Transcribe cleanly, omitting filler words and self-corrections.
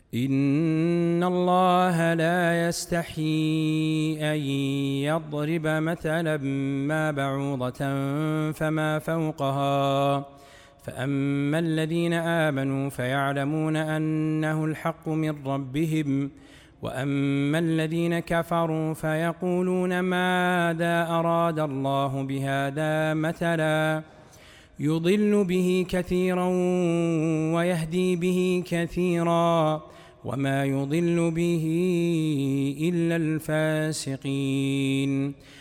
إن الله لا يستحيي أن يضرب مثلا ما بعوضة فما فوقها، فأما الذين آمنوا فيعلمون أنه الحق من ربهم، وأما الذين كفروا فيقولون ماذا أراد الله بهذا مثلا يضل به كثيرا ويهدي به كثيرا وما يضل به إلا الفاسقين.